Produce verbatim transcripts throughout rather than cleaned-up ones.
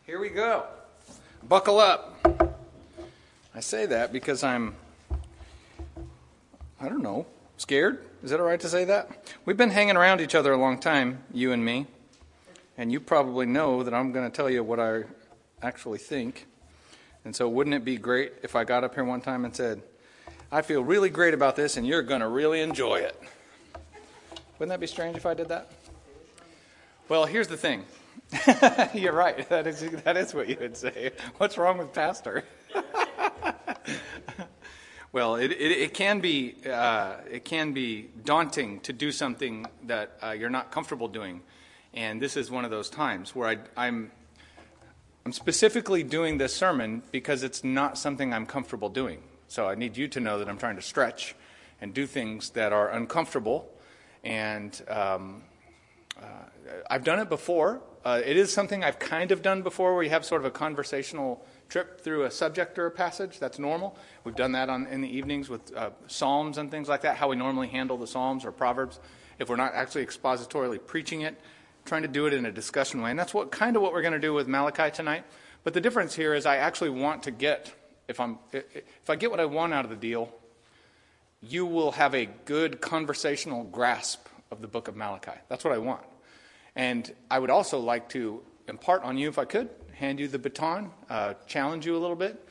Here we go. Buckle up. I say that because I'm, I don't know, scared? Is it all right to say that? We've been hanging around each other a long time, you and me, and you probably know that I'm going to tell you what I actually think. And so wouldn't it be great if I got up here one time and said, I feel really great about this and you're going to really enjoy it? Wouldn't that be strange if I did that? Well, here's the thing. You're right. That is that is what you would say. What's wrong with pastor? Well, it, it it can be uh, it can be daunting to do something that uh, you're not comfortable doing, and this is one of those times where I, I'm I'm specifically doing this sermon because it's not something I'm comfortable doing. So I need you to know that I'm trying to stretch and do things that are uncomfortable, and um, uh, I've done it before. Uh, it is something I've kind of done before where you have sort of a conversational trip through a subject or a passage. That's normal. We've done that on in the evenings with uh, Psalms and things like that, how we normally handle the Psalms or Proverbs if we're not actually expositorily preaching it, trying to do it in a discussion way. And that's what kind of what we're going to do with Malachi tonight. But the difference here is I actually want to get, if I'm if I get what I want out of the deal, you will have a good conversational grasp of the book of Malachi. That's what I want. And I would also like to impart on you, if I could, hand you the baton, uh, challenge you a little bit,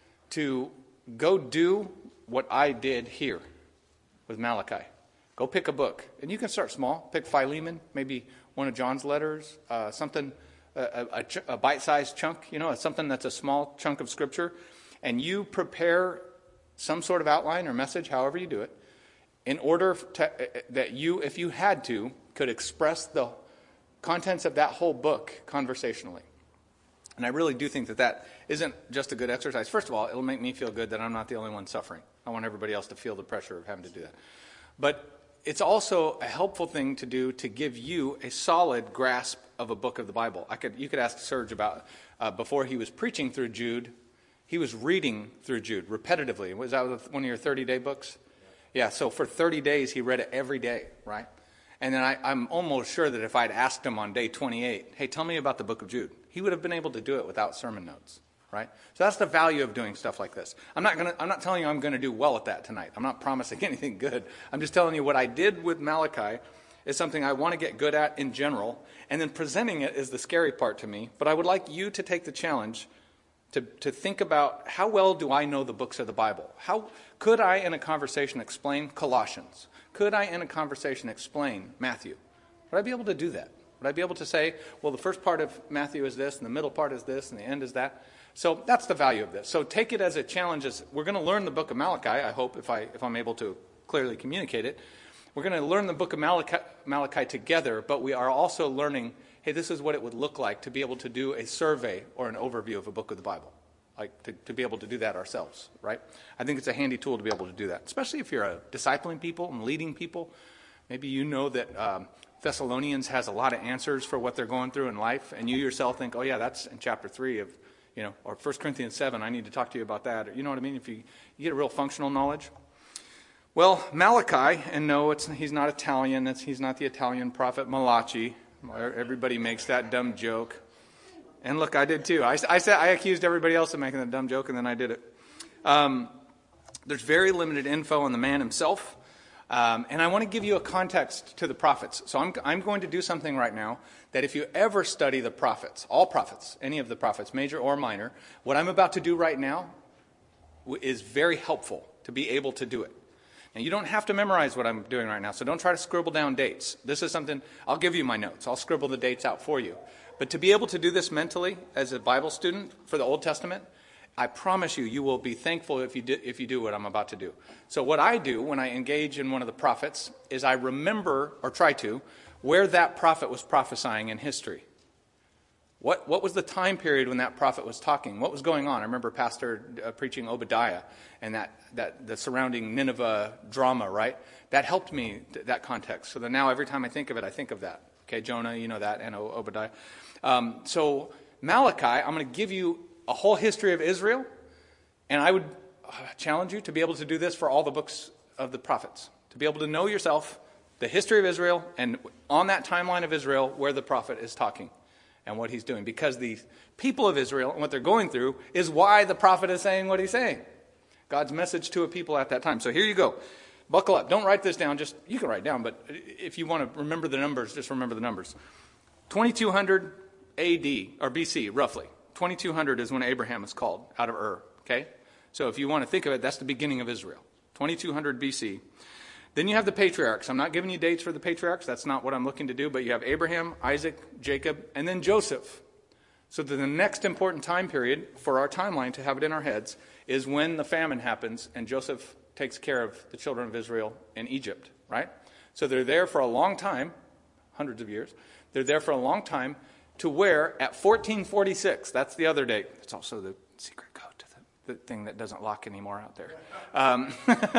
to go do what I did here with Malachi. Go pick a book. And you can start small. Pick Philemon, maybe one of John's letters, uh, something, a, a, a bite-sized chunk, you know, something that's a small chunk of Scripture. And you prepare some sort of outline or message, however you do it, in order to, uh, that you, if you had to, could express the contents of that whole book conversationally. And I really do think that that isn't just a good exercise. First of all, it'll make me feel good that I'm not the only one suffering. I want everybody else to feel the pressure of having to do that. But it's also a helpful thing to do to give you a solid grasp of a book of the Bible. I could, you could ask Serge about, uh, before he was preaching through Jude, he was reading through Jude repetitively. Was that one of your thirty-day books? Yeah, so for thirty days he read it every day, right? And then I, I'm almost sure that if I'd asked him on day twenty-eight, hey, tell me about the book of Jude, he would have been able to do it without sermon notes, right? So that's the value of doing stuff like this. I'm not gonna, I'm not telling you I'm going to do well at that tonight. I'm not promising anything good. I'm just telling you what I did with Malachi is something I want to get good at in general, and then presenting it is the scary part to me. But I would like you to take the challenge to, to think about how well do I know the books of the Bible? How could I, in a conversation, explain Colossians? Could I, in a conversation, explain Matthew? Would I be able to do that? Would I be able to say, well, the first part of Matthew is this, and the middle part is this, and the end is that? So that's the value of this. So take it as a challenge. As we're going to learn the book of Malachi, I hope, if, I, if I'm able to clearly communicate it. We're going to learn the book of Malachi, Malachi together, but we are also learning, hey, this is what it would look like to be able to do a survey or an overview of a book of the Bible. Like to, to be able to do that ourselves, right? I think it's a handy tool to be able to do that, especially if you're a discipling people and leading people. Maybe you know that um, Thessalonians has a lot of answers for what they're going through in life, and you yourself think, oh yeah, that's in chapter three of, you know, or First Corinthians seven, I need to talk to you about that. Or, you know what I mean? If you, you get a real functional knowledge. Well, Malachi, and no, it's he's not Italian. It's, he's not the Italian prophet Malachi. Everybody makes that dumb joke. And look, I did too. I, I said I accused everybody else of making that dumb joke, and then I did it. Um, there's very limited info on the man himself, um, and I want to give you a context to the prophets. So I'm, I'm going to do something right now that if you ever study the prophets, all prophets, any of the prophets, major or minor, what I'm about to do right now is very helpful to be able to do it. Now, you don't have to memorize what I'm doing right now, so don't try to scribble down dates. This is something, I'll give you my notes. I'll scribble the dates out for you. But to be able to do this mentally as a Bible student for the Old Testament, I promise you, you will be thankful if you do, if you do what I'm about to do. So what I do when I engage in one of the prophets is I remember, or try to, where that prophet was prophesying in history. What what was the time period when that prophet was talking? What was going on? I remember Pastor uh, preaching Obadiah and that, that the surrounding Nineveh drama, right? That helped me, th- that context. So that now every time I think of it, I think of that. Okay, Jonah, you know that, and Obadiah. Um, so Malachi, I'm going to give you a whole history of Israel, and I would challenge you to be able to do this for all the books of the prophets, to be able to know yourself, the history of Israel, and on that timeline of Israel, where the prophet is talking. and what he's doing. Because the people of Israel and what they're going through is why the prophet is saying what he's saying. God's message to a people at that time. So here you go. Buckle up. Don't write this down. Just you can write it down, but if you want to remember the numbers, just remember the numbers. twenty-two hundred A D, or B C, roughly. twenty-two hundred is when Abraham is called out of Ur. Okay? So if you want to think of it, that's the beginning of Israel. twenty-two hundred B C. Then you have the patriarchs. I'm not giving you dates for the patriarchs. That's not what I'm looking to do. But you have Abraham, Isaac, Jacob, and then Joseph. So the next important time period for our timeline to have it in our heads is when the famine happens and Joseph takes care of the children of Israel in Egypt, right? So they're there for a long time, hundreds of years. They're there for a long time to where at fourteen forty-six, that's the other date. It's also the secret code to the, the thing that doesn't lock anymore out there. Um,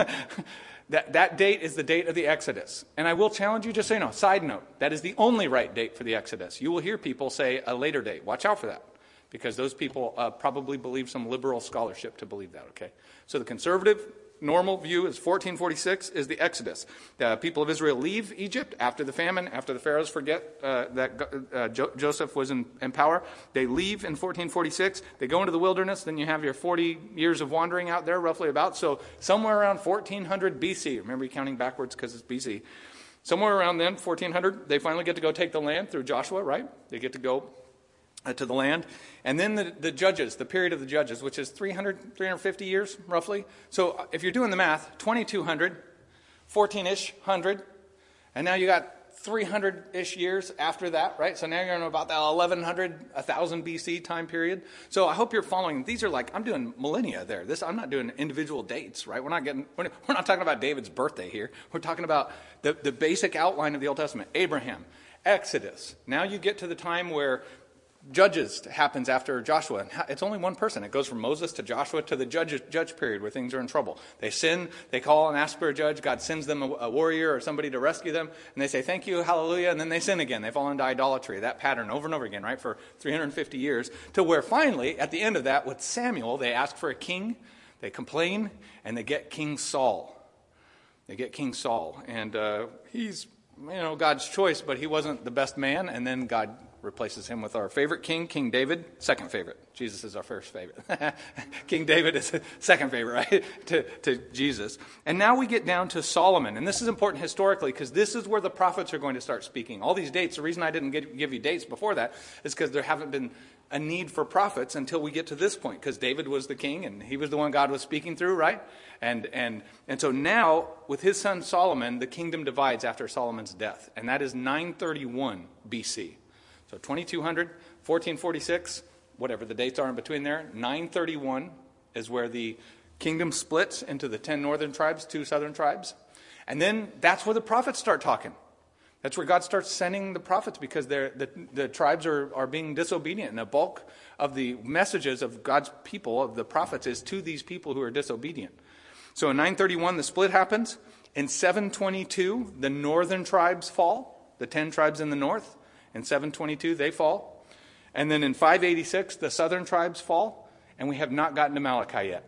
That that date is the date of the Exodus. And I will challenge you, just so you know, side note, that is the only right date for the Exodus. You will hear people say a later date. Watch out for that, because those people uh, probably believe some liberal scholarship to believe that, okay? So the conservative, normal view is fourteen forty-six is the Exodus. The people of Israel leave Egypt after the famine, after the pharaohs forget uh, that uh, jo- Joseph was in, in power. They leave in fourteen forty-six. They go into the wilderness. Then you have your forty years of wandering out there, roughly about. So somewhere around fourteen hundred B C. Remember, you're counting backwards because it's B C. Somewhere around then, fourteen hundred, they finally get to go take the land through Joshua, right? They get to go Uh, to the land. And then the, the judges, the period of the judges, which is three hundred, three hundred fifty years, roughly. So if you're doing the math, twenty-two hundred, fourteen-ish hundred, and now you got three hundred-ish years after that, right? So now you're in about that eleven hundred, one thousand B C time period. So I hope you're following. These are like, I'm doing millennia there. This I'm not doing individual dates, right? We're not getting, we're not talking about David's birthday here. We're talking about the, the basic outline of the Old Testament. Abraham, Exodus. Now you get to the time where Judges happens after Joshua. It's only one person. It goes from Moses to Joshua to the judge, judge period where things are in trouble. They sin. They call and ask for a judge. God sends them a, a warrior or somebody to rescue them. And they say, thank you, hallelujah. And then they sin again. They fall into idolatry. That pattern over and over again, right, for three hundred fifty years. To where finally, at the end of that, with Samuel, they ask for a king. They complain. And they get King Saul. They get King Saul. And uh, he's, you know, God's choice, but he wasn't the best man. And then God replaces him with our favorite king, King David, second favorite. Jesus is our first favorite. King David is second favorite, right, to, to Jesus. And now we get down to Solomon. And this is important historically because this is where the prophets are going to start speaking. All these dates, the reason I didn't get, give you dates before that is because there haven't been a need for prophets until we get to this point, because David was the king and he was the one God was speaking through, right? And and and so now, with his son Solomon, the kingdom divides after Solomon's death. And that is nine thirty-one B C. So twenty-two hundred, fourteen forty-six, whatever the dates are in between there, nine thirty-one is where the kingdom splits into the ten northern tribes, two southern tribes. And then that's where the prophets start talking. That's where God starts sending the prophets because they're, the, the tribes are, are being disobedient. And the bulk of the messages of God's people, of the prophets, is to these people who are disobedient. So in nine thirty-one, the split happens. In seven twenty-two, the northern tribes fall, the ten tribes in the north. In seven twenty-two, they fall. And then in five eighty-six, the southern tribes fall. And we have not gotten to Malachi yet.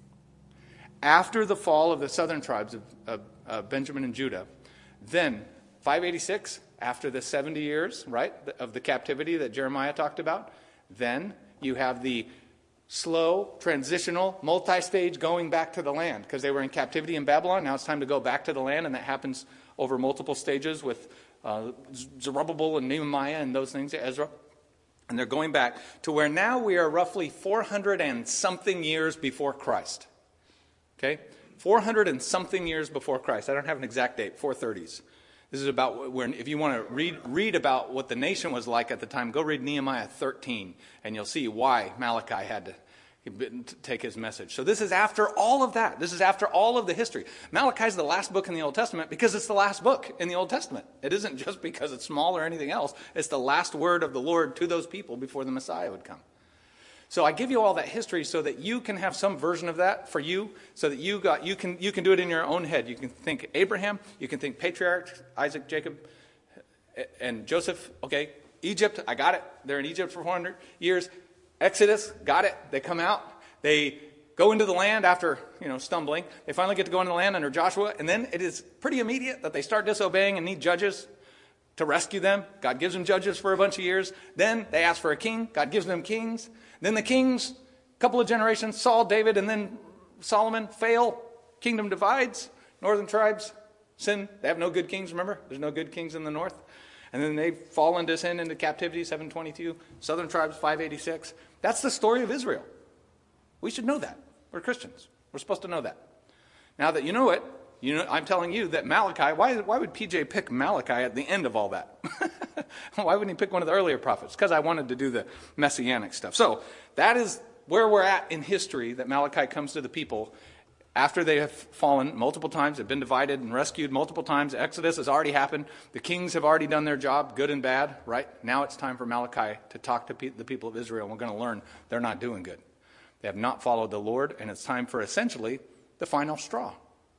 After the fall of the southern tribes of, of, of Benjamin and Judah, then five eighty-six, after the seventy years, right, of the captivity that Jeremiah talked about, then you have the slow, transitional, multi-stage going back to the land. Because they were in captivity in Babylon. Now it's time to go back to the land. And that happens over multiple stages with Uh, Zerubbabel and Nehemiah and those things, Ezra. And they're going back to where now we are roughly four hundred and something years before Christ. Okay? four hundred and something years before Christ. I don't have an exact date, four thirties. This is about when, if you want to read, read about what the nation was like at the time, go read Nehemiah thirteen, and you'll see why Malachi had to take his message. So this is after all of that. This is after all of the history. Malachi is the last book in the Old Testament because it's the last book in the Old Testament. It isn't just because it's small or anything else. It's the last word of the Lord to those people before the Messiah would come. So I give you all that history so that you can have some version of that for you, so that you got you can you can do it in your own head. You can think Abraham, you can think patriarchs, Isaac, Jacob, and Joseph. Okay, Egypt, I got it. They're in Egypt for four hundred years. Exodus, got it. They come out. They go into the land after, you know, stumbling. They finally get to go into the land under Joshua. And then it is pretty immediate that they start disobeying and need judges. to rescue them. God gives them judges for a bunch of years. Then they ask for a king. God gives them kings. Then the kings, a couple of generations, Saul, David, and then Solomon fail. Kingdom divides. Northern tribes sin. They have no good kings, remember? There's no good kings in the north. And then they fall into sin, into captivity, seven twenty-two. Southern tribes, five eighty-six. That's the story of Israel. We should know that. We're Christians. We're supposed to know that. Now that you know it, you know, I'm telling you that Malachi, why, why would P J pick Malachi at the end of all that? Why wouldn't he pick one of the earlier prophets? Because I wanted to do the messianic stuff. So that is where we're at in history, that Malachi comes to the people after they have fallen multiple times, have been divided and rescued multiple times. Exodus has already happened. The kings have already done their job, good and bad, right? Now it's time for Malachi to talk to pe- the people of Israel. And we're going to learn they're not doing good. They have not followed the Lord, and it's time for essentially the final straw.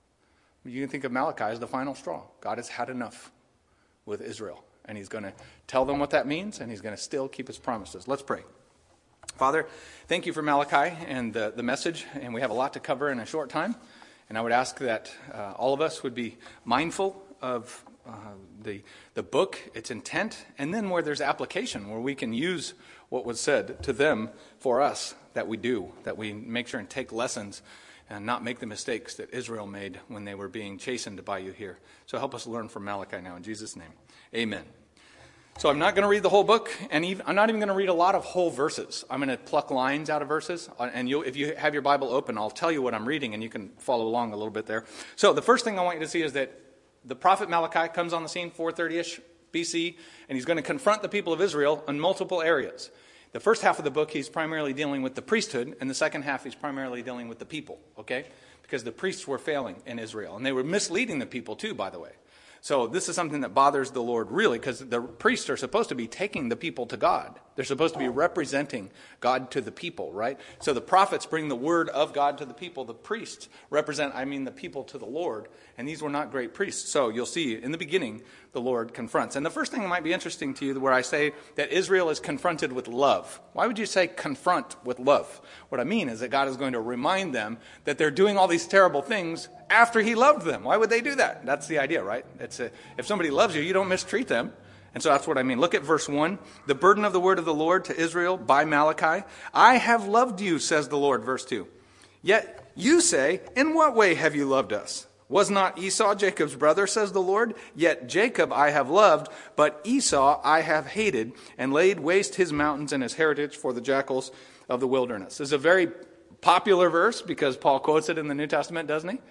You can think of Malachi as the final straw. God has had enough with Israel, and he's going to tell them what that means, and he's going to still keep his promises. Let's pray. Father, thank you for Malachi and the, the message, and we have a lot to cover in a short time. And I would ask that uh, all of us would be mindful of uh, the, the book, its intent, and then where there's application, where we can use what was said to them for us, that we do, that we make sure and take lessons and not make the mistakes that Israel made when they were being chastened by you here. So help us learn from Malachi now, in Jesus' name. Amen. So I'm not going to read the whole book, and even, I'm not even going to read a lot of whole verses. I'm going to pluck lines out of verses, and you'll, if you have your Bible open, I'll tell you what I'm reading, and you can follow along a little bit there. So the first thing I want you to see is that the prophet Malachi comes on the scene four thirty-ish B C, and he's going to confront the people of Israel in multiple areas. The first half of the book, he's primarily dealing with the priesthood, and the second half, he's primarily dealing with the people, okay? Because the priests were failing in Israel, and they were misleading the people too, by the way. So this is something that bothers the Lord really, because the priests are supposed to be taking the people to God. They're supposed to be representing God to the people, right? So the prophets bring the word of God to the people. The priests represent, I mean, the people to the Lord. And these were not great priests. So you'll see in the beginning, the Lord confronts. And the first thing that might be interesting to you, where I say that Israel is confronted with love. Why would you say confront with love? What I mean is that God is going to remind them that they're doing all these terrible things after he loved them. Why would they do that? That's the idea, right? It's a, if somebody loves you, you don't mistreat them. And so that's what I mean. Look at verse one. The burden of the word of the Lord to Israel by Malachi. I have loved you, says the Lord, verse two. Yet you say, in what way have you loved us? Was not Esau Jacob's brother, says the Lord? Yet Jacob I have loved, but Esau I have hated, and laid waste his mountains and his heritage for the jackals of the wilderness. This is a very popular verse because Paul quotes it in the New Testament, doesn't he?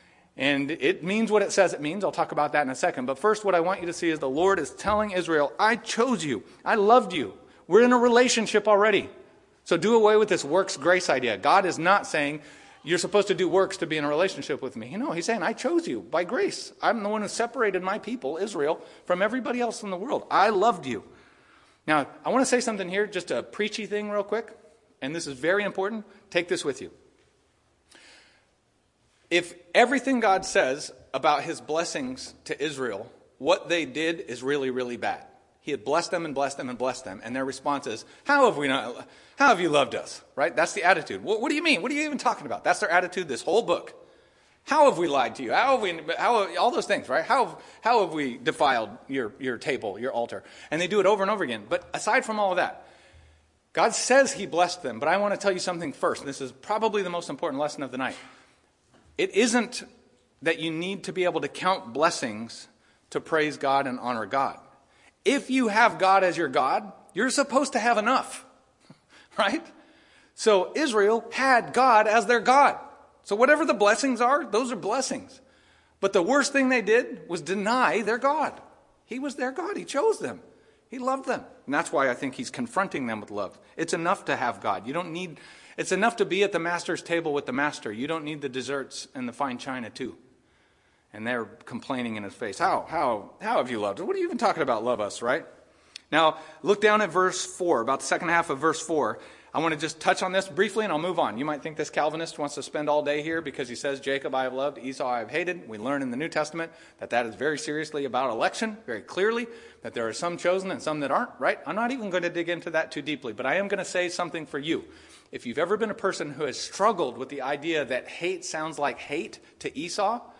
And it means what it says it means. I'll talk about that in a second. But first, what I want you to see is the Lord is telling Israel, I chose you. I loved you. We're in a relationship already. So do away with this works grace idea. God is not saying you're supposed to do works to be in a relationship with me. You know, he's saying, I chose you by grace. I'm the one who separated my people, Israel, from everybody else in the world. I loved you. Now, I want to say something here, just a preachy thing real quick. And this is very important. Take this with you. If everything God says about his blessings to Israel, what they did is really, really bad. He had blessed them and blessed them and blessed them. And their response is, how have we not, how have you loved us? Right? That's the attitude. What, what do you mean? What are you even talking about? That's their attitude this whole book. How have we lied to you? How have we, how, all those things, right? How, how have we defiled your, your table, your altar? And they do it over and over again. But aside from all of that, God says he blessed them. But I want to tell you something first. This is probably the most important lesson of the night. It isn't that you need to be able to count blessings to praise God and honor God. If you have God as your God, you're supposed to have enough, right? So Israel had God as their God. So whatever the blessings are, those are blessings. But the worst thing they did was deny their God. He was their God. He chose them. He loved them. And that's why I think he's confronting them with love. It's enough to have God. You don't need... It's enough to be at the master's table with the master. You don't need the desserts and the fine china too. And they're complaining in his face. How? How? How have you loved us? What are you even talking about, love us, right? Now, look down at verse four, about the second half of verse four. I want to just touch on this briefly and I'll move on. You might think this Calvinist wants to spend all day here because he says, Jacob I have loved, Esau I have hated. We learn in the New Testament that that is very seriously about election, very clearly, that there are some chosen and some that aren't, right? I'm not even going to dig into that too deeply, but I am going to say something for you. If you've ever been a person who has struggled with the idea that hate sounds like hate to Esau,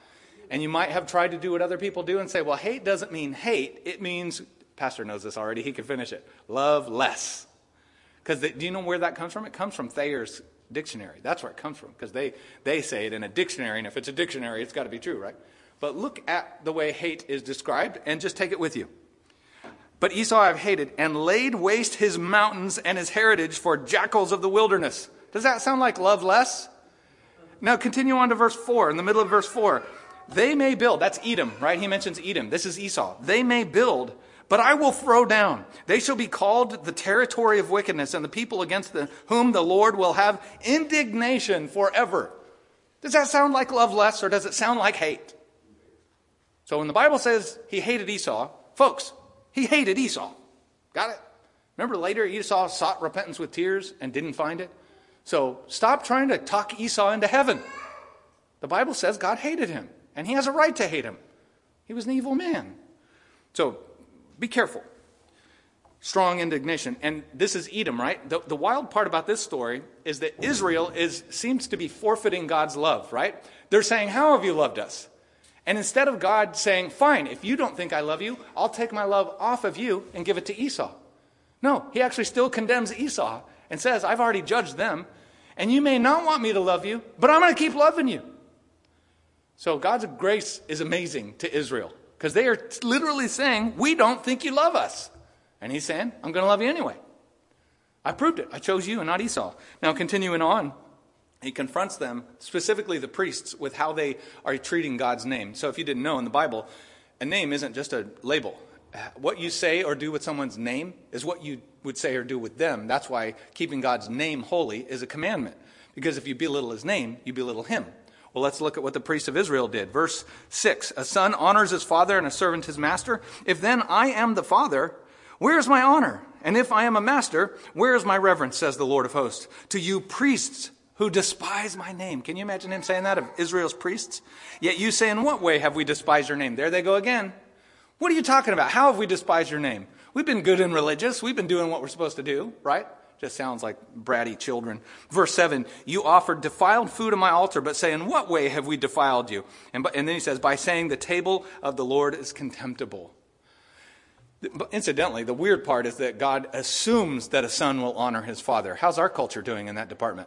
And you might have tried to do what other people do and say, well, hate doesn't mean hate. It means, Pastor knows this already, he can finish it, love less. Because do you know where that comes from? It comes from Thayer's dictionary. That's where it comes from, because they, they say it in a dictionary, and if it's a dictionary, it's got to be true, right? But look at the way hate is described, and just take it with you. But Esau I have hated, and laid waste his mountains and his heritage for jackals of the wilderness. Does that sound like love less? Now continue on to verse four, in the middle of verse four. They may build, that's Edom, right? He mentions Edom. This is Esau. They may build, but I will throw down. They shall be called the territory of wickedness, and the people against the, whom the Lord will have indignation forever. Does that sound like love less, or does it sound like hate? So when the Bible says he hated Esau, folks, he hated Esau. Got it? Remember later Esau sought repentance with tears and didn't find it? So stop trying to talk Esau into heaven. The Bible says God hated him, and he has a right to hate him. He was an evil man. So be careful. Strong indignation. And this is Edom, right? The, the wild part about this story is that Israel is seems to be forfeiting God's love, right? They're saying, how have you loved us? And instead of God saying, fine, if you don't think I love you, I'll take my love off of you and give it to Esau. No, he actually still condemns Esau and says, I've already judged them, and you may not want me to love you, but I'm going to keep loving you. So God's grace is amazing to Israel, because they are literally saying, we don't think you love us. And he's saying, I'm going to love you anyway. I proved it. I chose you and not Esau. Now continuing on, he confronts them, specifically the priests, with how they are treating God's name. So if you didn't know, in the Bible, a name isn't just a label. What you say or do with someone's name is what you would say or do with them. That's why keeping God's name holy is a commandment. Because if you belittle his name, you belittle him. Well, let's look at what the priests of Israel did. Verse six, a son honors his father and a servant his master. If then I am the father, where is my honor? And if I am a master, where is my reverence, says the Lord of hosts? To you priests who despise my name. Can you imagine him saying that of Israel's priests? Yet you say, in what way have we despised your name? There they go again. What are you talking about? How have we despised your name? We've been good and religious. We've been doing what we're supposed to do, right? Just sounds like bratty children. Verse seven, you offered defiled food on my altar, but say, in what way have we defiled you? And, and then he says, by saying the table of the Lord is contemptible. Incidentally, the weird part is that God assumes that a son will honor his father. How's our culture doing in that department?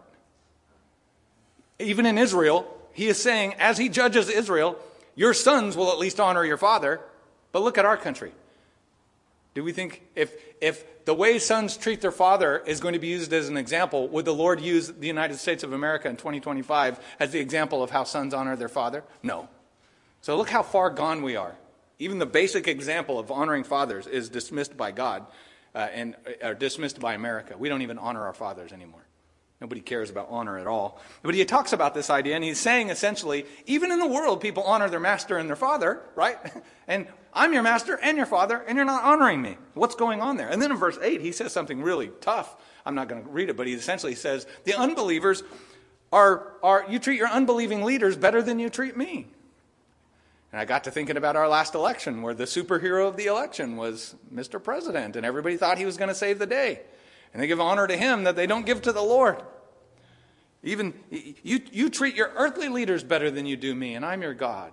Even in Israel, he is saying, as he judges Israel, your sons will at least honor your father. But look at our country. Do we think if if the way sons treat their father is going to be used as an example, would the Lord use the United States of America in twenty twenty-five as the example of how sons honor their father? No. So look how far gone we are. Even the basic example of honoring fathers is dismissed by God uh, and uh, dismissed by America. We don't even honor our fathers anymore. Nobody cares about honor at all. But he talks about this idea, and he's saying essentially, even in the world, people honor their master and their father, right? And I'm your master and your father, and you're not honoring me. What's going on there? And then in verse eight, he says something really tough. I'm not going to read it, but he essentially says, the unbelievers are, are, you treat your unbelieving leaders better than you treat me. And I got to thinking about our last election, where the superhero of the election was Mister President, and everybody thought he was going to save the day. And they give honor to him that they don't give to the Lord. Even you, you treat your earthly leaders better than you do me, and I'm your God.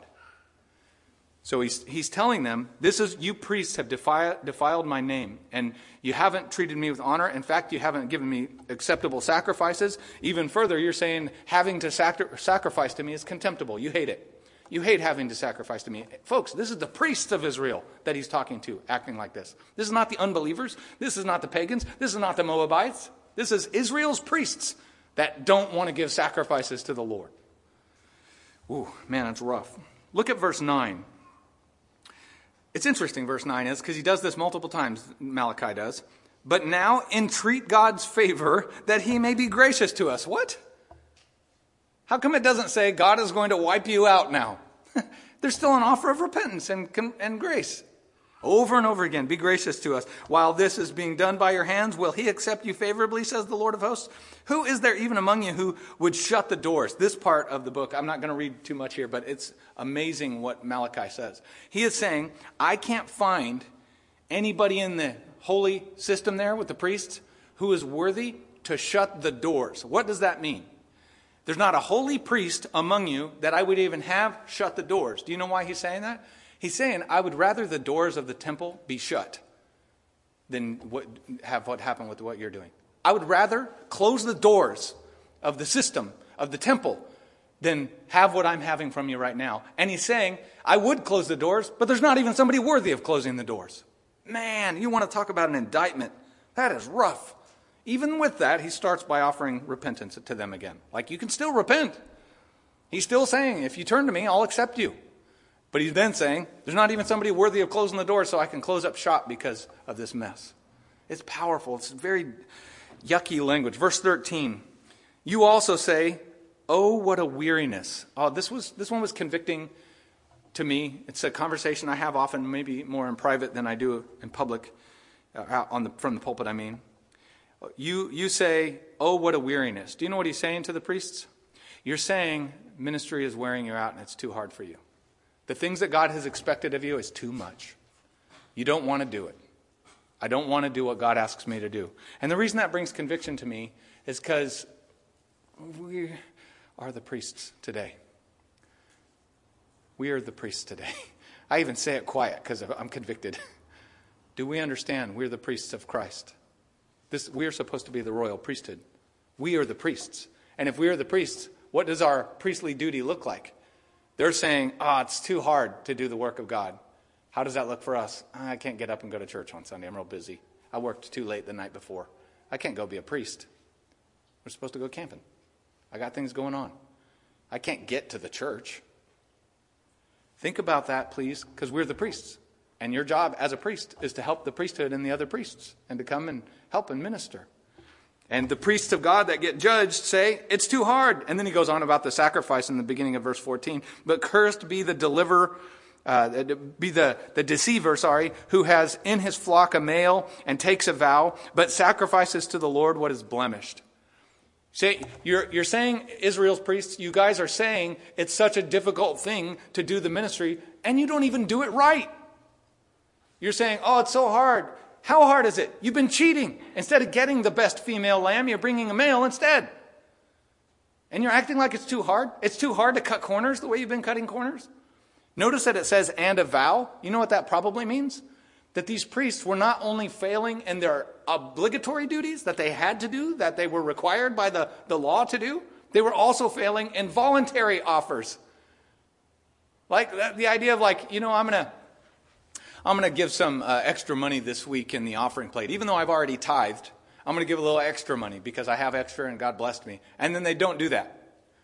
So he's, he's telling them, this is, you priests have defiled, defiled my name, and you haven't treated me with honor. In fact, you haven't given me acceptable sacrifices. Even further, you're saying having to sacri- sacrifice to me is contemptible. You hate it. You hate having to sacrifice to me. Folks, this is the priests of Israel that he's talking to, acting like this. This is not the unbelievers. This is not the pagans. This is not the Moabites. This is Israel's priests that don't want to give sacrifices to the Lord. Ooh, man, it's rough. Look at verse nine. It's interesting, verse nine is, because he does this multiple times, Malachi does. But now entreat God's favor that he may be gracious to us. What? How come it doesn't say God is going to wipe you out now? There's still an offer of repentance and, and grace. Over and over again, be gracious to us. While this is being done by your hands, will he accept you favorably, says the Lord of hosts? Who is there even among you who would shut the doors? This part of the book, I'm not going to read too much here, but it's amazing what Malachi says. He is saying, I can't find anybody in the holy system there with the priests who is worthy to shut the doors. What does that mean? There's not a holy priest among you that I would even have shut the doors. Do you know why he's saying that? He's saying, I would rather the doors of the temple be shut than what, have what happen with what you're doing. I would rather close the doors of the system, of the temple, than have what I'm having from you right now. And he's saying, I would close the doors, but there's not even somebody worthy of closing the doors. Man, you want to talk about an indictment. That is rough. Even with that, he starts by offering repentance to them again. Like, you can still repent. He's still saying, if you turn to me, I'll accept you. But he's then saying, there's not even somebody worthy of closing the door so I can close up shop because of this mess. It's powerful. It's very yucky language. Verse thirteen, you also say, oh, what a weariness. Oh, this was this one was convicting to me. It's a conversation I have often, maybe more in private than I do in public, uh, on the, from the pulpit, I mean. You you say, oh, what a weariness. Do you know what he's saying to the priests? You're saying ministry is wearing you out and it's too hard for you. The things that God has expected of you is too much. You don't want to do it. I don't want to do what God asks me to do. And the reason that brings conviction to me is because we are the priests today. We are the priests today. I even say it quiet because I'm convicted. Do we understand we're the priests of Christ? This, we are supposed to be the royal priesthood. We are the priests. And if we are the priests, what does our priestly duty look like? They're saying, oh, it's too hard to do the work of God. How does that look for us? I can't get up and go to church on Sunday. I'm real busy. I worked too late the night before. I can't go be a priest. We're supposed to go camping. I got things going on. I can't get to the church. Think about that, please, because we're the priests. And your job as a priest is to help the priesthood and the other priests and to come and help and minister. And the priests of God that get judged say, it's too hard. And then he goes on about the sacrifice in the beginning of verse fourteen. But cursed be the deliverer, uh, be the, the deceiver, sorry, who has in his flock a male and takes a vow, but sacrifices to the Lord what is blemished. Say, you're, you're saying, Israel's priests, you guys are saying it's such a difficult thing to do the ministry, and you don't even do it right. You're saying, oh, it's so hard. How hard is it? You've been cheating. Instead of getting the best female lamb, you're bringing a male instead. And you're acting like it's too hard? It's too hard to cut corners the way you've been cutting corners? Notice that it says, and a vow. You know what that probably means? That these priests were not only failing in their obligatory duties that they had to do, that they were required by the, the law to do, they were also failing in voluntary offers. Like the idea of like, you know, I'm going to I'm going to give some uh, extra money this week in the offering plate. Even though I've already tithed, I'm going to give a little extra money because I have extra and God blessed me. And then they don't do that.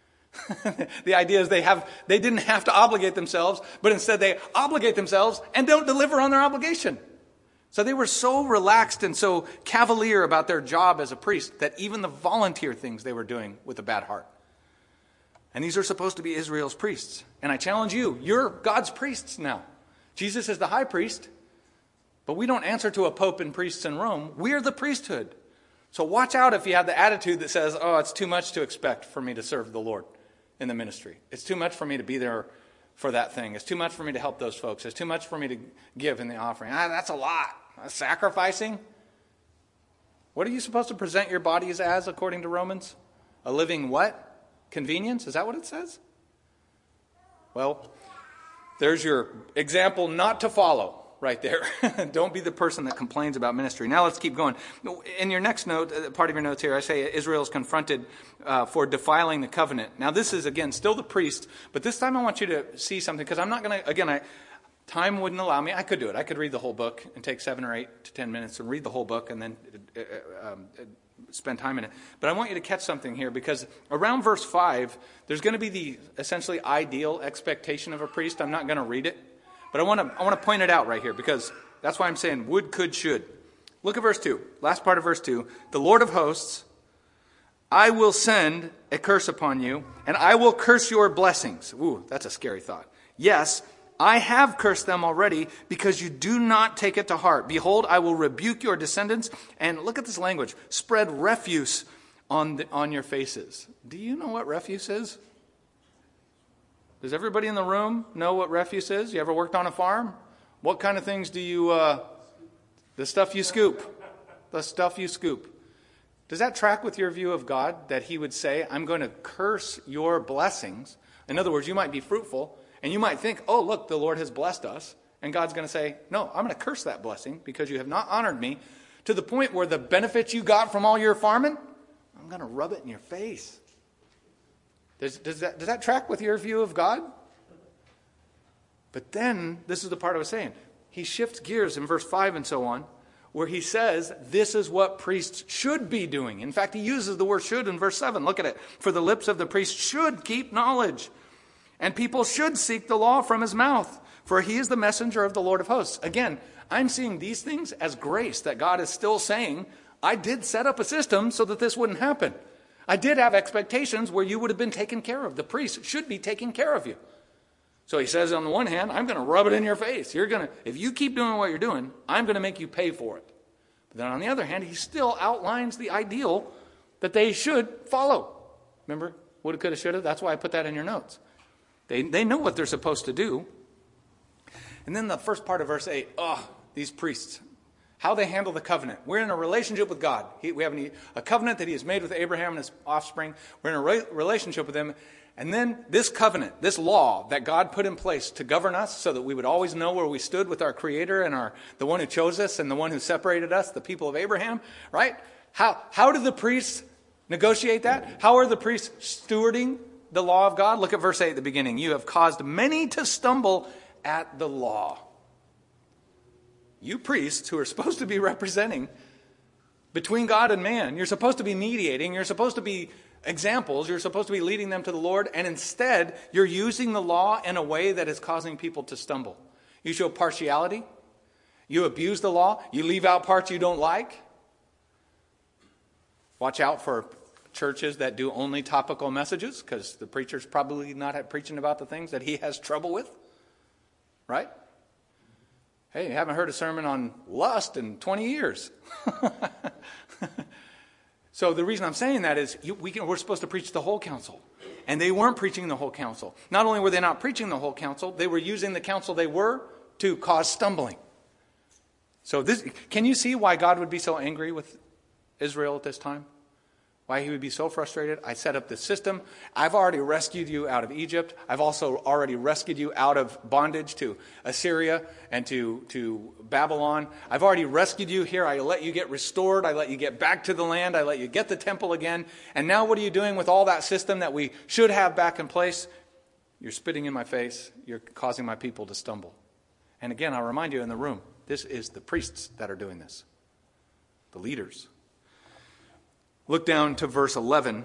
The idea is they have they didn't have to obligate themselves, but instead they obligate themselves and don't deliver on their obligation. So they were so relaxed and so cavalier about their job as a priest that even the volunteer things they were doing with a bad heart. And these are supposed to be Israel's priests. And I challenge you, you're God's priests now. Jesus is the high priest, but we don't answer to a pope and priests in Rome. We're the priesthood. So watch out if you have the attitude that says, oh, it's too much to expect for me to serve the Lord in the ministry. It's too much for me to be there for that thing. It's too much for me to help those folks. It's too much for me to give in the offering. Ah, that's a lot. Sacrificing? What are you supposed to present your bodies as according to Romans? A living what? Convenience? Is that what it says? Well, there's your example not to follow right there. Don't be the person that complains about ministry. Now let's keep going. In your next note, part of your notes here, I say Israel is confronted uh, for defiling the covenant. Now this is, again, still the priest, but this time I want you to see something, because I'm not going to, again, I, time wouldn't allow me. I could do it. I could read the whole book and take seven or eight to ten minutes and read the whole book and then uh, um, spend time in it. But I want you to catch something here, because around verse five, there's going to be the essentially ideal expectation of a priest. I'm not going to read it, but I want to I want to point it out right here, because that's why I'm saying would, could, should. Look at verse two. Last part of verse two. The Lord of hosts, I will send a curse upon you, and I will curse your blessings. Ooh, that's a scary thought. Yes, I have cursed them already, because you do not take it to heart. Behold, I will rebuke your descendants, and look at this language, spread refuse on the, on your faces. Do you know what refuse is? Does everybody in the room know what refuse is? You ever worked on a farm? What kind of things do you, uh, the stuff you scoop, the stuff you scoop. Does that track with your view of God, that he would say, I'm going to curse your blessings? In other words, you might be fruitful, and you might think, oh, look, the Lord has blessed us. And God's going to say, no, I'm going to curse that blessing because you have not honored me, to the point where the benefits you got from all your farming, I'm going to rub it in your face. Does, does, that, does that track with your view of God? But then, this is the part I was saying, he shifts gears in verse five and so on, where he says this is what priests should be doing. In fact, he uses the word should in verse seven. Look at it. For the lips of the priest should keep knowledge, and people should seek the law from his mouth, for he is the messenger of the Lord of hosts. Again, I'm seeing these things as grace, that God is still saying, I did set up a system so that this wouldn't happen. I did have expectations where you would have been taken care of. The priest should be taking care of you. So he says, on the one hand, I'm going to rub it in your face. You're going to, if you keep doing what you're doing, I'm going to make you pay for it. But then on the other hand, he still outlines the ideal that they should follow. Remember, woulda, coulda, shoulda? That's why I put that in your notes. They, they know what they're supposed to do. And then the first part of verse eight, oh, these priests, how they handle the covenant. We're in a relationship with God. He, we have a, a covenant that he has made with Abraham and his offspring. We're in a re- relationship with him. And then this covenant, this law that God put in place to govern us so that we would always know where we stood with our Creator and our the one who chose us and the one who separated us, the people of Abraham, right? How, how do the priests negotiate that? How are the priests stewarding the law of God? Look at verse eight at the beginning. You have caused many to stumble at the law. You priests who are supposed to be representing between God and man, you're supposed to be mediating, you're supposed to be examples, you're supposed to be leading them to the Lord, and instead you're using the law in a way that is causing people to stumble. You show partiality, you abuse the law, you leave out parts you don't like. Watch out for churches that do only topical messages, because the preacher's probably not preaching about the things that he has trouble with, right? Hey, you haven't heard a sermon on lust in twenty years. So the reason I'm saying that is you, we can, we're supposed to preach the whole counsel. And they weren't preaching the whole counsel. Not only were they not preaching the whole counsel, they were using the counsel they were to cause stumbling. So this, can you see why God would be so angry with Israel at this time? Why he would be so frustrated? I set up this system. I've already rescued you out of Egypt. I've also already rescued you out of bondage to Assyria and to, to Babylon. I've already rescued you here. I let you get restored. I let you get back to the land. I let you get the temple again. And now what are you doing with all that system that we should have back in place? You're spitting in my face. You're causing my people to stumble. And again, I'll remind you in the room, this is the priests that are doing this. The leaders. Look down to verse eleven.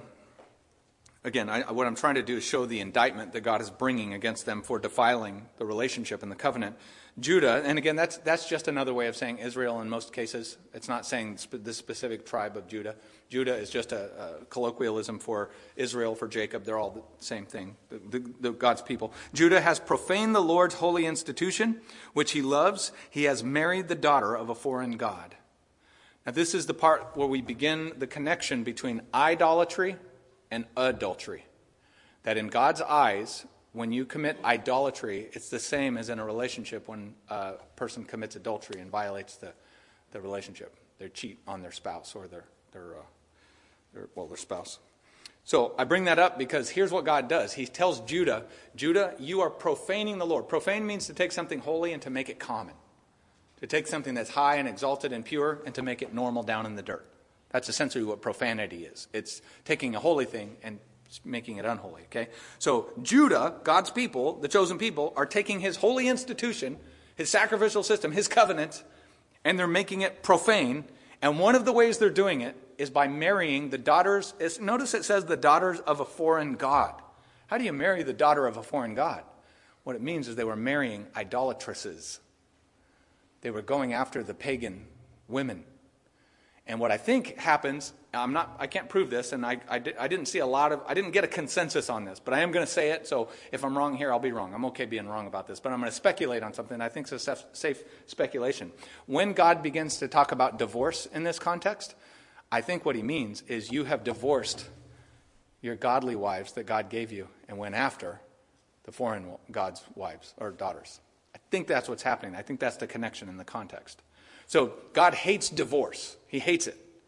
Again, I, what I'm trying to do is show the indictment that God is bringing against them for defiling the relationship and the covenant. Judah, and again, that's that's just another way of saying Israel in most cases. It's not saying this specific tribe of Judah. Judah is just a, a colloquialism for Israel, for Jacob. They're all the same thing, the, the, the God's people. Judah has profaned the Lord's holy institution, which he loves. He has married the daughter of a foreign god. Now, this is the part where we begin the connection between idolatry and adultery. That in God's eyes, when you commit idolatry, it's the same as in a relationship when a person commits adultery and violates the, the relationship. They cheat on their spouse or their, their, uh, their, well, their spouse. So I bring that up because here's what God does. He tells Judah, Judah, you are profaning the Lord. Profane means to take something holy and to make it common. To take something that's high and exalted and pure and to make it normal down in the dirt. That's essentially what profanity is. It's taking a holy thing and making it unholy, okay? So Judah, God's people, the chosen people, are taking his holy institution, his sacrificial system, his covenant, and they're making it profane. And one of the ways they're doing it is by marrying the daughters. Notice it says the daughters of a foreign god. How do you marry the daughter of a foreign god? What it means is they were marrying idolatresses. They were going after the pagan women. And what I think happens, I'm not, I can't prove this, and I, I, did, I didn't see a lot of, I didn't get a consensus on this, but I am going to say it, so if I'm wrong here, I'll be wrong. I'm okay being wrong about this, but I'm going to speculate on something I think is a safe speculation. When God begins to talk about divorce in this context, I think what he means is you have divorced your godly wives that God gave you and went after the foreign God's wives or daughters. I think that's what's happening. I think that's the connection in the context. So God hates divorce. He hates it.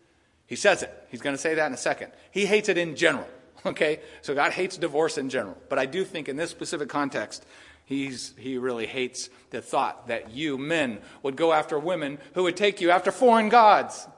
He says it. He's going to say that in a second. He hates it in general. Okay? So God hates divorce in general. But I do think in this specific context, he's he really hates the thought that you, men, would go after women who would take you after foreign gods.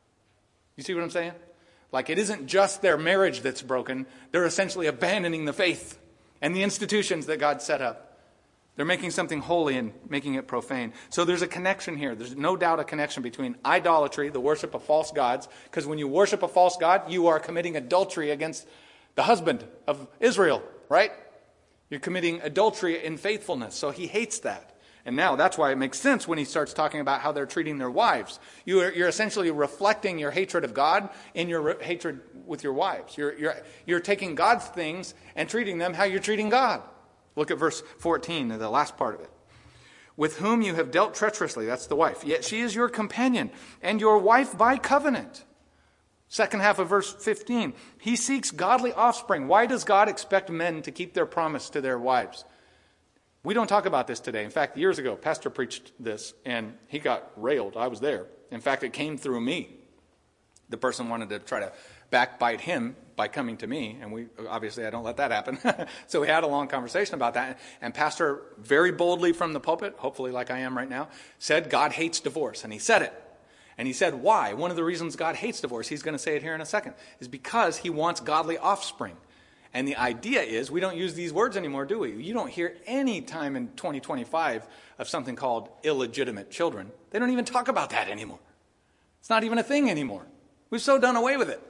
You see what I'm saying? Like, it isn't just their marriage that's broken. They're essentially abandoning the faith and the institutions that God set up. They're making something holy and making it profane. So there's a connection here. There's no doubt a connection between idolatry, the worship of false gods, because when you worship a false god, you are committing adultery against the husband of Israel, right? You're committing adultery in faithfulness. So he hates that. And now that's why it makes sense when he starts talking about how they're treating their wives. You're, you're essentially reflecting your hatred of God in your re- hatred with your wives. You're, you're, you're taking God's things and treating them how you're treating God. Look at verse fourteen, the last part of it. With whom you have dealt treacherously, that's the wife. Yet she is your companion and your wife by covenant. Second half of verse fifteen. He seeks godly offspring. Why does God expect men to keep their promise to their wives? We don't talk about this today. In fact, years ago, Pastor preached this, and he got railed. I was there. In fact, it came through me. The person wanted to try to backbite him by coming to me, and we obviously I don't let that happen. So we had a long conversation about that, and Pastor very boldly from the pulpit, hopefully like I am right now, said God hates divorce, and he said it. And he said why? One of the reasons God hates divorce, he's going to say it here in a second, is because he wants godly offspring. And the idea is, we don't use these words anymore, do we? You don't hear any time in twenty twenty-five of something called illegitimate children. They don't even talk about that anymore. It's not even a thing anymore. We've so done away with it.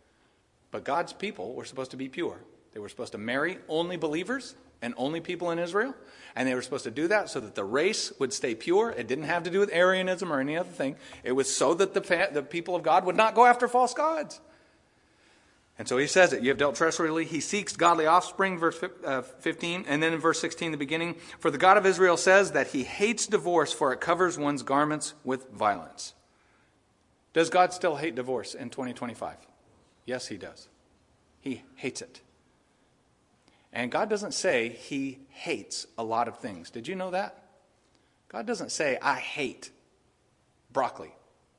But God's people were supposed to be pure. They were supposed to marry only believers and only people in Israel. And they were supposed to do that so that the race would stay pure. It didn't have to do with Arianism or any other thing. It was so that the, fa- the people of God would not go after false gods. And so he says it. You have dealt treacherously. He seeks godly offspring, verse fifteen. And then in verse sixteen, the beginning. For the God of Israel says that he hates divorce, for it covers one's garments with violence. Does God still hate divorce in twenty twenty-five? Yes, he does. He hates it. And God doesn't say he hates a lot of things. Did you know that? God doesn't say, I hate broccoli.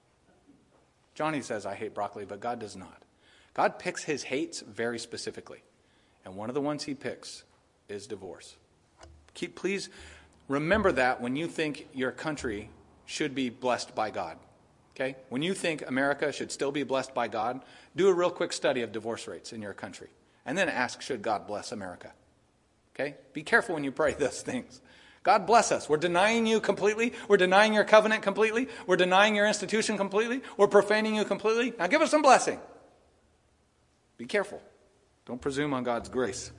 Johnny says, I hate broccoli, but God does not. God picks his hates very specifically. And one of the ones he picks is divorce. Keep, please remember that when you think your country should be blessed by God. Okay? When you think America should still be blessed by God, do a real quick study of divorce rates in your country. And then ask, should God bless America? Okay? Be careful when you pray those things. God bless us. We're denying you completely. We're denying your covenant completely. We're denying your institution completely. We're profaning you completely. Now give us some blessing. Be careful. Don't presume on God's grace.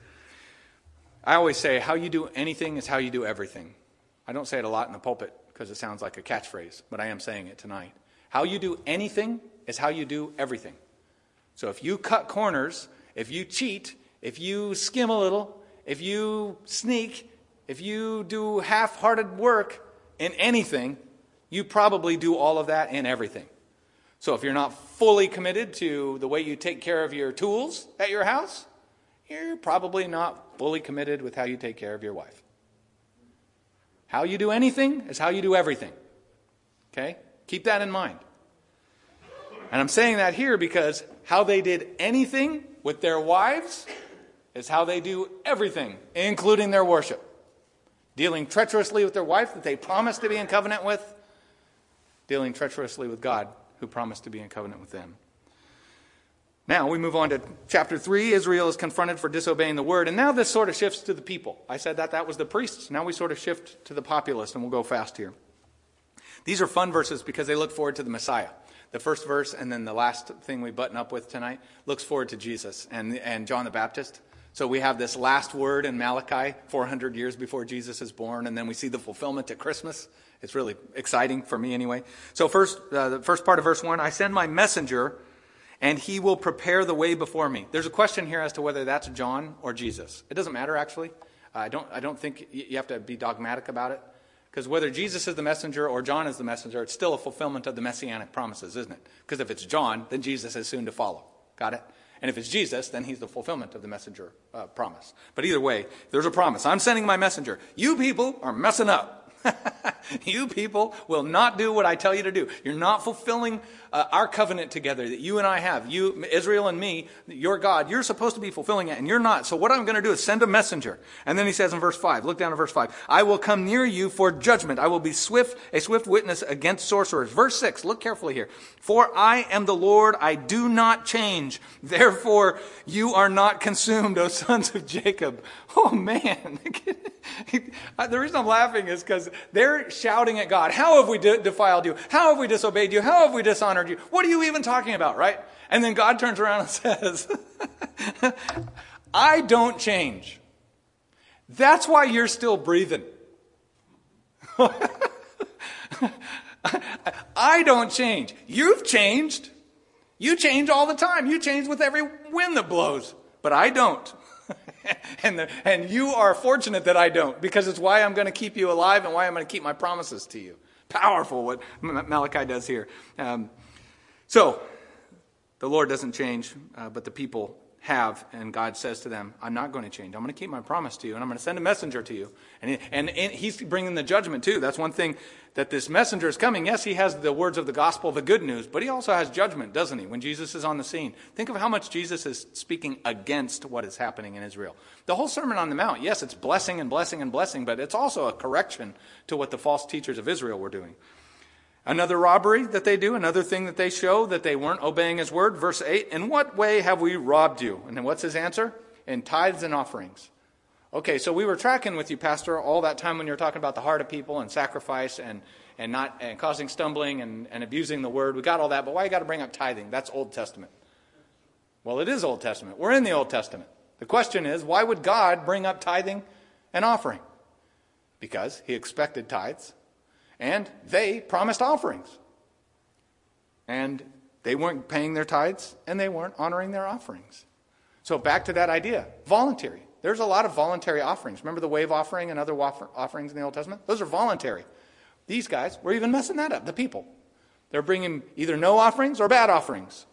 I always say, how you do anything is how you do everything. I don't say it a lot in the pulpit because it sounds like a catchphrase, but I am saying it tonight. How you do anything is how you do everything. So if you cut corners, if you cheat, if you skim a little, if you sneak, if you do half-hearted work in anything, you probably do all of that in everything. So if you're not fully committed to the way you take care of your tools at your house, you're probably not fully committed with how you take care of your wife. How you do anything is how you do everything. Okay? Keep that in mind. And I'm saying that here because how they did anything with their wives is how they do everything, including their worship. Dealing treacherously with their wife that they promised to be in covenant with, dealing treacherously with God who promised to be in covenant with them. Now we move on to chapter three. Israel is confronted for disobeying the word. And now this sort of shifts to the people. I said that that was the priests. Now we sort of shift to the populace, and we'll go fast here. These are fun verses because they look forward to the Messiah. The first verse and then the last thing we button up with tonight looks forward to Jesus and, and John the Baptist. So we have this last word in Malachi, four hundred years before Jesus is born, and then we see the fulfillment at Christmas. It's really exciting for me anyway. So first, uh, the first part of verse one, I send my messenger, and he will prepare the way before me. There's a question here as to whether that's John or Jesus. It doesn't matter, actually. Uh, I don't I don't think you have to be dogmatic about it. Because whether Jesus is the messenger or John is the messenger, it's still a fulfillment of the messianic promises, isn't it? Because if it's John, then Jesus is soon to follow. Got it? And if it's Jesus, then he's the fulfillment of the messenger uh, promise. But either way, there's a promise. I'm sending my messenger. You people are messing up. You people will not do what I tell you to do. You're not fulfilling uh, our covenant together that you and I have, you, Israel and me, your God, you're supposed to be fulfilling it and you're not. So what I'm going to do is send a messenger. And then he says in verse five, look down at verse five, I will come near you for judgment. I will be swift, a swift witness against sorcerers. Verse six, look carefully here. For I am the Lord, I do not change. Therefore you are not consumed, O sons of Jacob. Oh man. The reason I'm laughing is because they're shouting at God. How have we de- defiled you? How have we disobeyed you? How have we dishonored you? What are you even talking about, right? And then God turns around and says, I don't change. That's why you're still breathing. I don't change. You've changed. You change all the time. You change with every wind that blows. But I don't. and, the, and you are fortunate that I don't, because it's why I'm going to keep you alive and why I'm going to keep my promises to you. Powerful what Malachi does here. Um, so, the Lord doesn't change, uh, but the people have, and God says to them, I'm not going to change. I'm going to keep my promise to you, and I'm going to send a messenger to you. And, he, and, and he's bringing the judgment too. That's one thing, that this messenger is coming. Yes, he has the words of the gospel, the good news, but he also has judgment, doesn't he, when Jesus is on the scene? Think of how much Jesus is speaking against what is happening in Israel. The whole Sermon on the Mount, yes, it's blessing and blessing and blessing, but it's also a correction to what the false teachers of Israel were doing. Another robbery that they do, another thing that they show that they weren't obeying his word. Verse eight, in what way have we robbed you? And then what's his answer? In tithes and offerings. Okay, so we were tracking with you, Pastor, all that time when you were talking about the heart of people and sacrifice and, and not and causing stumbling and, and abusing the word. We got all that, but why you got to bring up tithing? That's Old Testament. Well, it is Old Testament. We're in the Old Testament. The question is, why would God bring up tithing and offering? Because he expected tithes. And they promised offerings. And they weren't paying their tithes, and they weren't honoring their offerings. So back to that idea, voluntary. There's a lot of voluntary offerings. Remember the wave offering and other offerings in the Old Testament? Those are voluntary. These guys were even messing that up, the people. They're bringing either no offerings or bad offerings.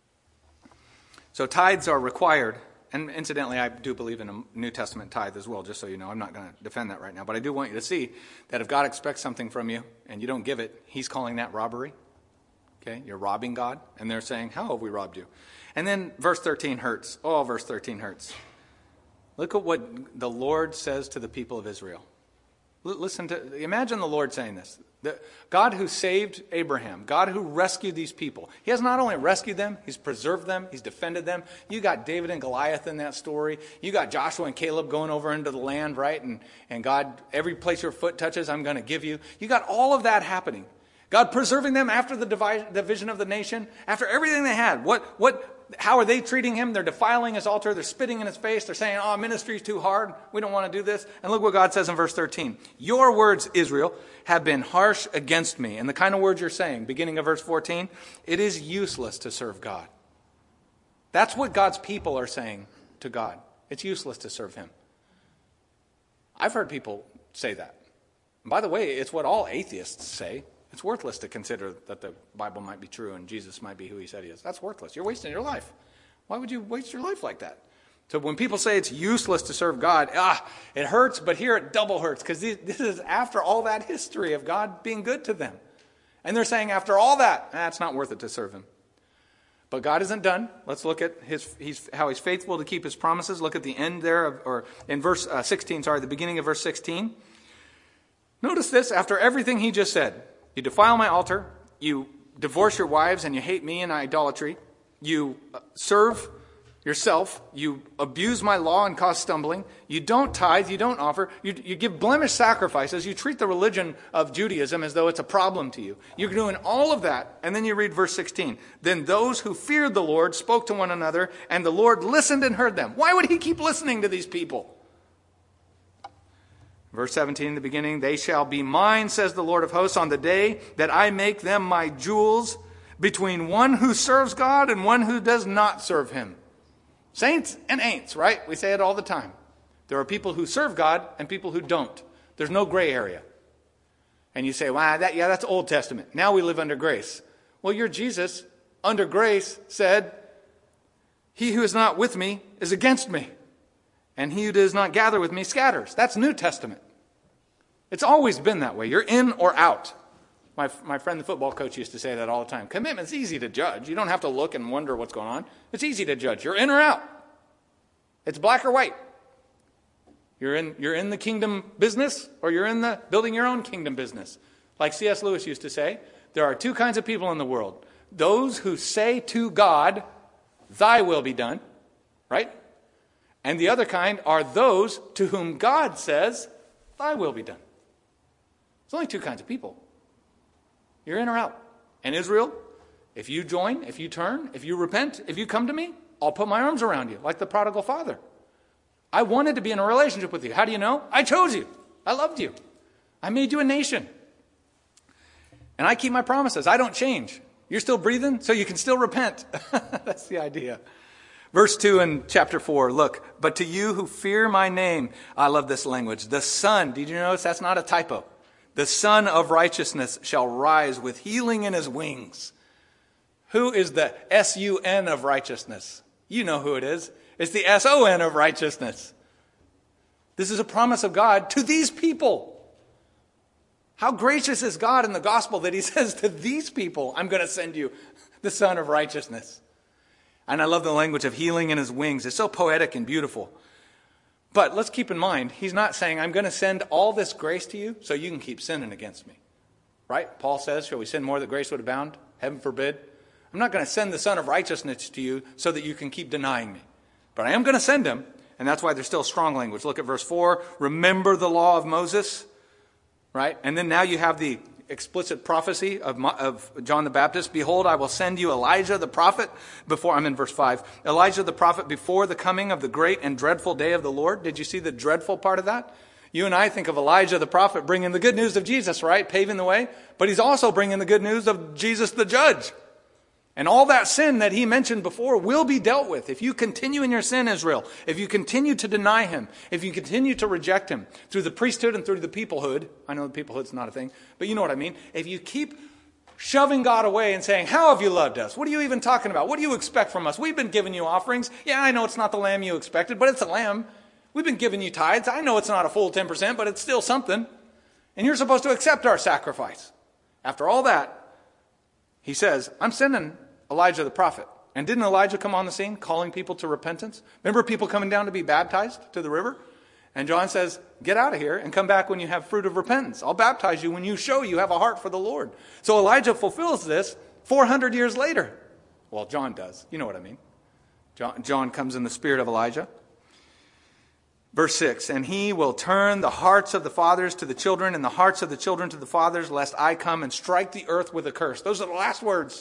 So tithes are required. And incidentally, I do believe in a New Testament tithe as well, just so you know. I'm not going to defend that right now. But I do want you to see that if God expects something from you and you don't give it, he's calling that robbery. Okay? You're robbing God. And they're saying, how have we robbed you? And then verse thirteen hurts. Oh, verse thirteen hurts. Look at what the Lord says to the people of Israel. L- listen to, imagine the Lord saying this. The God who saved Abraham, God who rescued these people. He has not only rescued them, he's preserved them, he's defended them. You got David and Goliath in that story. You got Joshua and Caleb going over into the land, right? And, and God, every place your foot touches, I'm going to give you. You got all of that happening. God preserving them after the divi- division of the nation, after everything they had. What, what, how are they treating him? They're defiling his altar. They're spitting in his face. They're saying, oh, ministry's too hard. We don't want to do this. And look what God says in verse thirteen. Your words, Israel, have been harsh against me. And the kind of words you're saying, beginning of verse fourteen, it is useless to serve God. That's what God's people are saying to God. It's useless to serve him. I've heard people say that. And by the way, it's what all atheists say. It's worthless to consider that the Bible might be true and Jesus might be who he said he is. That's worthless. You're wasting your life. Why would you waste your life like that? So when people say it's useless to serve God, ah, it hurts, but here it double hurts, because this is after all that history of God being good to them. And they're saying after all that, ah, it's not worth it to serve him. But God isn't done. Let's look at his, he's, how he's faithful to keep his promises. Look at the end there, of, or in verse uh, sixteen, sorry, the beginning of verse sixteen. Notice this, after everything he just said. You defile my altar, you divorce your wives, and you hate me in idolatry. You serve yourself, you abuse my law and cause stumbling. You don't tithe, you don't offer. You, you give blemished sacrifices. You treat the religion of Judaism as though it's a problem to you. You're doing all of that, and then you read verse sixteen. Then those who feared the Lord spoke to one another, and the Lord listened and heard them. Why would he keep listening to these people? Verse seventeen in the beginning, they shall be mine, says the Lord of hosts, on the day that I make them my jewels between one who serves God and one who does not serve him. Saints and ain'ts, right? We say it all the time. There are people who serve God and people who don't. There's no gray area. And you say, well, that, yeah, that's Old Testament. Now we live under grace. Well, your Jesus, under grace, said, he who is not with me is against me. And he who does not gather with me scatters. That's New Testament. It's always been that way. You're in or out. My, my friend, the football coach, used to say that all the time. Commitment's easy to judge. You don't have to look and wonder what's going on. It's easy to judge. You're in or out. It's black or white. You're in, you're in the kingdom business, or you're in the building your own kingdom business. Like C S Lewis used to say, there are two kinds of people in the world. Those who say to God, thy will be done, right? And the other kind are those to whom God says, thy will be done. There's only two kinds of people. You're in or out. And Israel, if you join, if you turn, if you repent, if you come to me, I'll put my arms around you like the prodigal father. I wanted to be in a relationship with you. How do you know? I chose you. I loved you. I made you a nation. And I keep my promises. I don't change. You're still breathing, so you can still repent. That's the idea. Verse two in chapter four, look, but to you who fear my name, I love this language. The Son, did you notice that's not a typo? The Son of righteousness shall rise with healing in his wings. Who is the S U N of righteousness? You know who it is. It's the S O N of righteousness. This is a promise of God to these people. How gracious is God in the gospel that he says to these people, I'm going to send you the Son of righteousness. And I love the language of healing in his wings. It's so poetic and beautiful. But let's keep in mind, he's not saying, I'm going to send all this grace to you so you can keep sinning against me. Right? Paul says, shall we sin more that grace would abound? Heaven forbid. I'm not going to send the Son of righteousness to you so that you can keep denying me. But I am going to send him, and that's why there's still strong language. Look at verse four. Remember the law of Moses. Right? And then now you have the explicit prophecy of, of John the Baptist. Behold, I will send you Elijah the prophet before, I'm in verse five. Elijah the prophet before the coming of the great and dreadful day of the Lord. Did you see the dreadful part of that? You and I think of Elijah the prophet bringing the good news of Jesus, right? Paving the way. But he's also bringing the good news of Jesus the judge. And all that sin that he mentioned before will be dealt with. If you continue in your sin, Israel, if you continue to deny him, if you continue to reject him through the priesthood and through the peoplehood, I know the peoplehood's not a thing, but you know what I mean. If you keep shoving God away and saying, how have you loved us? What are you even talking about? What do you expect from us? We've been giving you offerings. Yeah, I know it's not the lamb you expected, but it's a lamb. We've been giving you tithes. I know it's not a full ten percent, but it's still something. And you're supposed to accept our sacrifice. After all that, he says, I'm sending Elijah the prophet. And didn't Elijah come on the scene calling people to repentance? Remember people coming down to be baptized to the river? And John says, get out of here and come back when you have fruit of repentance. I'll baptize you when you show you have a heart for the Lord. So Elijah fulfills this four hundred years later. Well, John does. You know what I mean. John, John comes in the spirit of Elijah. Verse six, and he will turn the hearts of the fathers to the children and the hearts of the children to the fathers, lest I come and strike the earth with a curse. Those are the last words.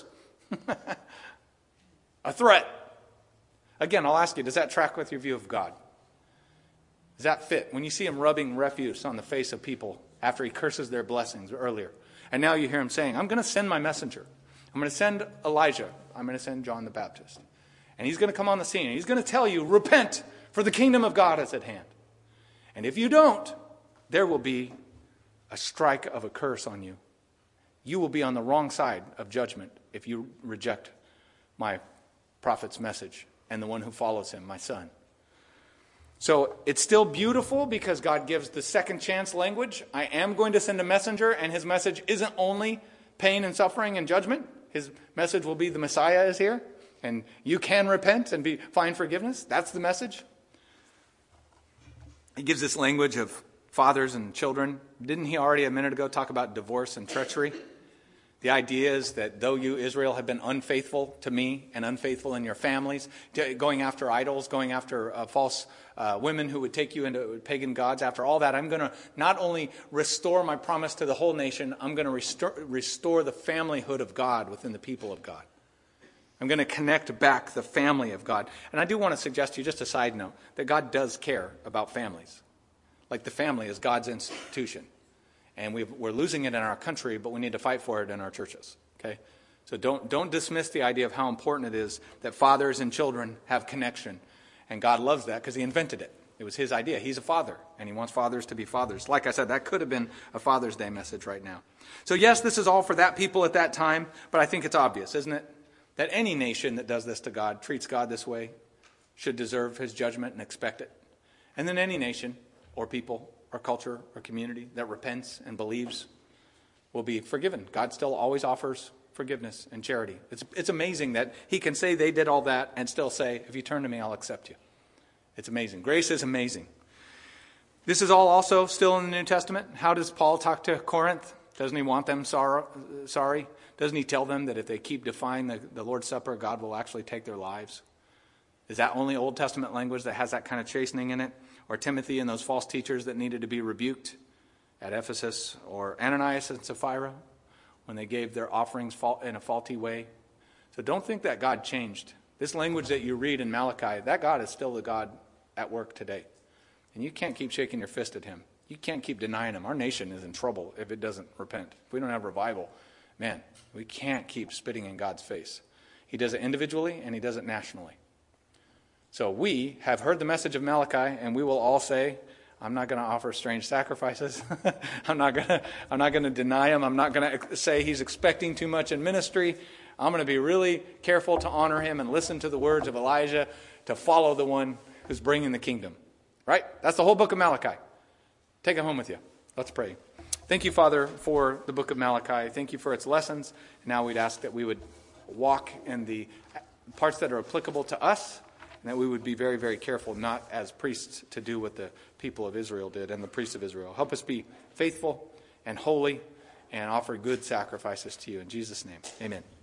A threat. Again, I'll ask you, does that track with your view of God? Does that fit? When you see him rubbing refuse on the face of people after he curses their blessings earlier, and now you hear him saying, I'm going to send my messenger. I'm going to send Elijah. I'm going to send John the Baptist. And he's going to come on the scene, and he's going to tell you, repent, for the kingdom of God is at hand. And if you don't, there will be a strike of a curse on you. You will be on the wrong side of judgment if you reject my prophet's message and the one who follows him, my son. So it's still beautiful because God gives the second chance language. I am going to send a messenger, and his message isn't only pain and suffering and judgment. His message will be the Messiah is here, and you can repent and be find forgiveness. That's the message. He gives this language of fathers and children. Didn't he already a minute ago talk about divorce and treachery? The idea is that though you, Israel, have been unfaithful to me and unfaithful in your families, going after idols, going after uh, false uh, women who would take you into pagan gods, after all that, I'm going to not only restore my promise to the whole nation, I'm going to restore, restore the familyhood of God within the people of God. I'm going to connect back the family of God. And I do want to suggest to you, just a side note, that God does care about families. Like the family is God's institution. And we've, we're losing it in our country, but we need to fight for it in our churches. Okay, so don't don't dismiss the idea of how important it is that fathers and children have connection, and God loves that because He invented it. It was His idea. He's a father, and He wants fathers to be fathers. Like I said, that could have been a Father's Day message right now. So yes, this is all for that people at that time, but I think it's obvious, isn't it, that any nation that does this to God, treats God this way, should deserve His judgment and expect it. And then any nation or people or culture or community that repents and believes will be forgiven. God still always offers forgiveness and charity. It's, it's amazing that he can say they did all that and still say, if you turn to me, I'll accept you. It's amazing. Grace is amazing. This is all also still in the New Testament. How does Paul talk to Corinth? Doesn't he want them sorrow, sorry? Doesn't he tell them that if they keep defying the, the Lord's Supper, God will actually take their lives? Is that only Old Testament language that has that kind of chastening in it? Or Timothy and those false teachers that needed to be rebuked at Ephesus? Or Ananias and Sapphira when they gave their offerings in a faulty way? So don't think that God changed. This language that you read in Malachi, that God is still the God at work today. And you can't keep shaking your fist at him. You can't keep denying him. Our nation is in trouble if it doesn't repent. If we don't have revival, man, we can't keep spitting in God's face. He does it individually and he does it nationally. So we have heard the message of Malachi, and we will all say, I'm not going to offer strange sacrifices. I'm not going to I'm not going to deny him. I'm not going to say he's expecting too much in ministry. I'm going to be really careful to honor him and listen to the words of Elijah, to follow the one who's bringing the kingdom. Right? That's the whole book of Malachi. Take it home with you. Let's pray. Thank you, Father, for the book of Malachi. Thank you for its lessons. Now we'd ask that we would walk in the parts that are applicable to us, and that we would be very, very careful, not as priests, to do what the people of Israel did and the priests of Israel. Help us be faithful and holy and offer good sacrifices to you. In Jesus' name, amen.